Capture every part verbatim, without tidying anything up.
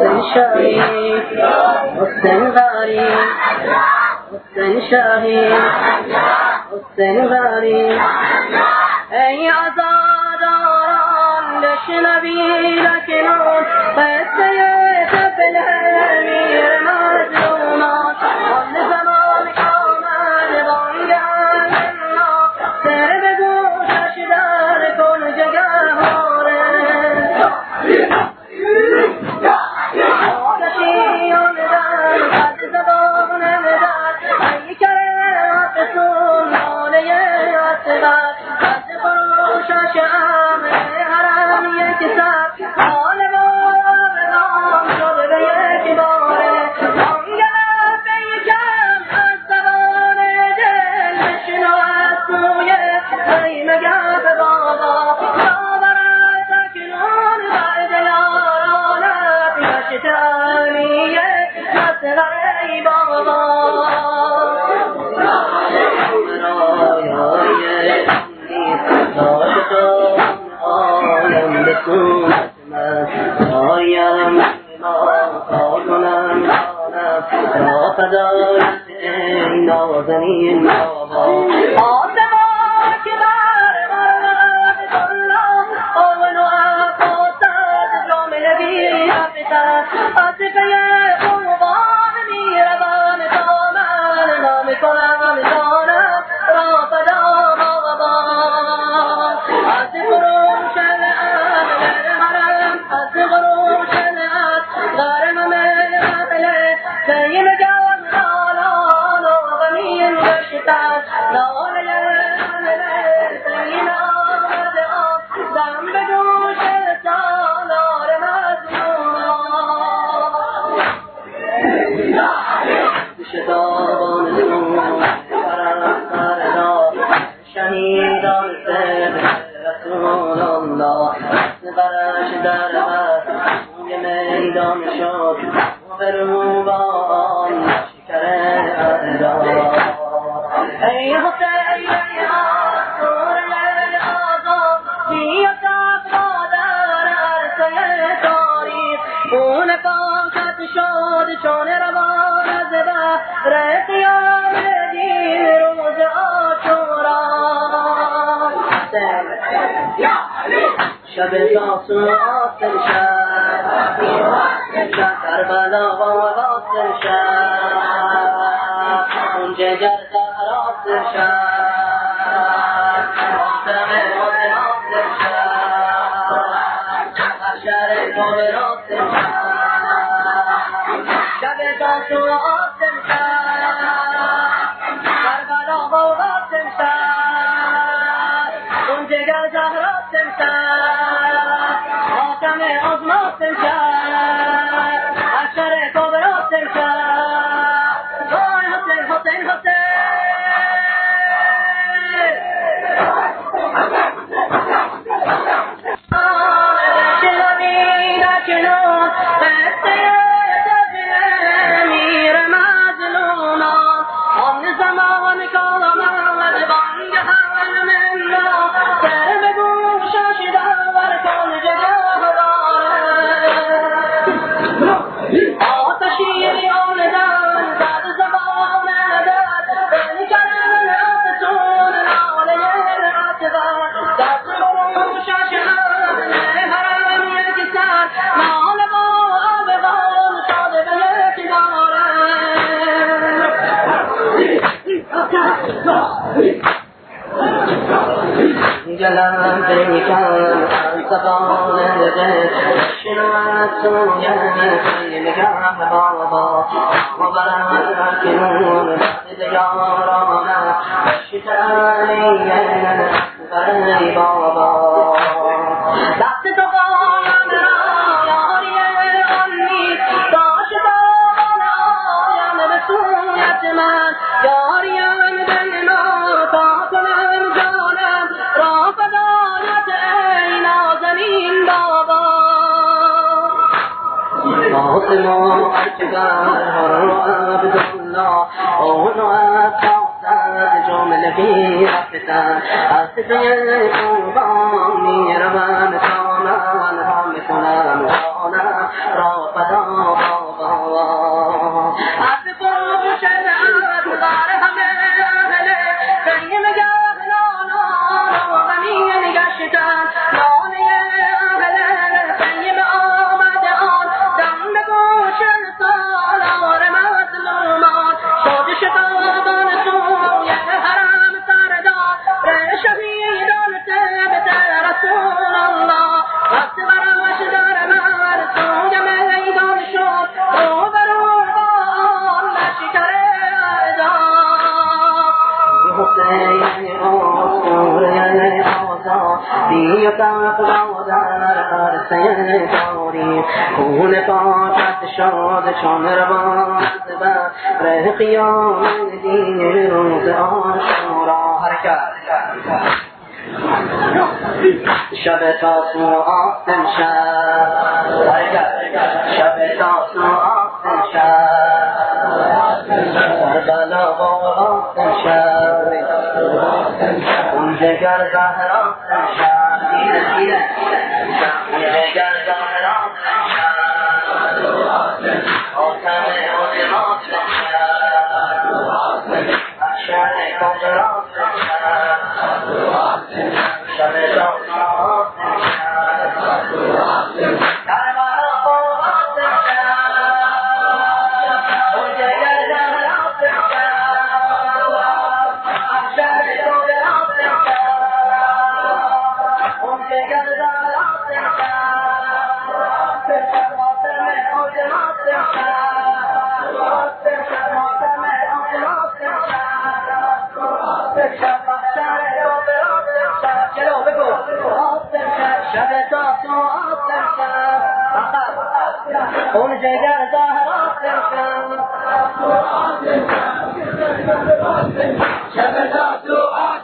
حسین شهید حسین غریب حسین شهید حسین غریب ای عزاداران بشنوید اکنون قصه طفل امیر مظلومان آن زمان کامل بانگل ما سر به گوشش در کن جگهواره آتشیان در قد زبان در ای کرمت سلطانه اصغر قد فروشش امر حرم یک سر حال بارم شد به یک باره آنگلت به یکم از زبان دل بشنو از سوی خیمه گفت بابا باورت اکنون بعد یارانت گشت علیه اصغر ای بابا آیم به سونت من آیم ما کنم را فدایت ای نازنین بابا آسمان که بر مرمت الله آون و افاسد جامل بی افتد عاطفه خوبان میروان تا من نام کنم دانم را فدا بابا از فروش الان در حرم از فروش الان در مملکت سیم جان لالان و غمین گشتن لاله سین آمد آب دم به دوش سالار مظلومان شتابان نور پرستر دار شهیدان سر رسول الله برش در بر روی میدان شد و به روبان شکر اعدا ای حسین ای آسور آزاد بیا تقوا در عرصه تاریخ خون پاکت شد چون روان از بحر قیام دین روز عاشورا شب زاسون آسر شد شد کربلا و آسر شد اون جگر سهر آسر شد آدم آدم آسر شد حشر کامل آسر شد شب زاسون آسر شد کربلا و آسر شد اون جگر سهر آسر شد آدم آدم آسر شد حشر کامل آسر شد وای حسین حسین حسین جلال بيكان زبان الغيب شنوات سويا خيل قام بابا وبرات كنون ديارانا الشتاليا غري بابا دست تقايا ياري غني داشتا يا نبسوية من ياري بينا تاكلم جانم را فدایت ای نازنین بابا فاطمه ارتگر هر عبدالله اون افاقت جمله بی رفتن از سوی قربان میروم تانم هم میکنم را فدا بابا از فروش شرعت دار همه اهله سیم گهلانا غمی نگشتن لانه اهله سیم آمده آن دم به گوش سالار مظلومان شد شتابان سوی حرم سردار شهیدان سبت رسول الله وقت براش در من سوی میدان شد رو برون لشکر اعدام حسین آسوره آزا بی تقلا در عرصه تاریخ خون پاکت شد چون روان بر قیام دین روز عاشورا حرکت شب تاسوعا امشب حرکت شب تاسوعا امشب کربلا با امشب اون جگر زهرا امشب دیره دیره جگر زهرا امشب آتم عظمات امشب اشعر قدرات امشب شب تاسوعا امشب کربلا با امشب اون جگر زهرا اون جگر زهرا شب تاسوعا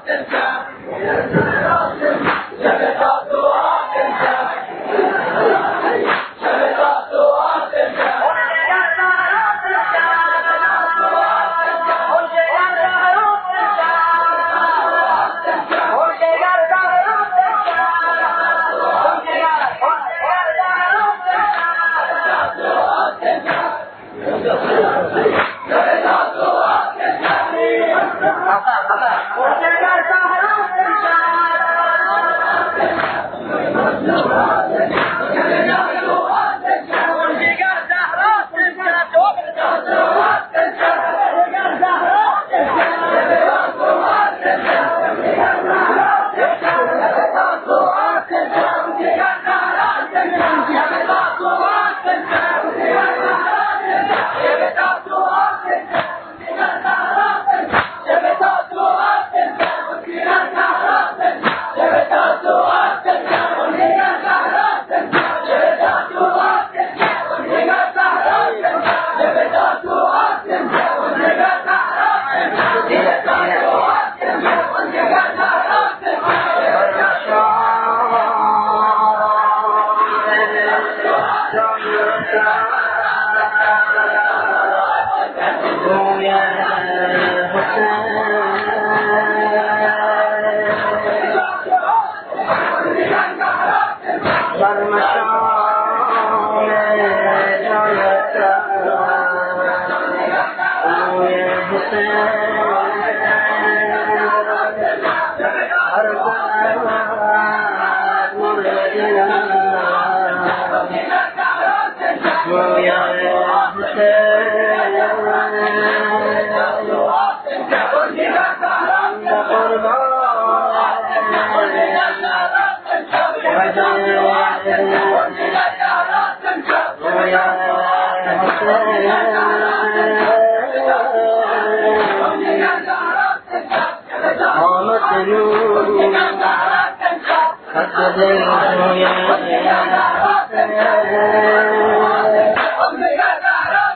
Oh,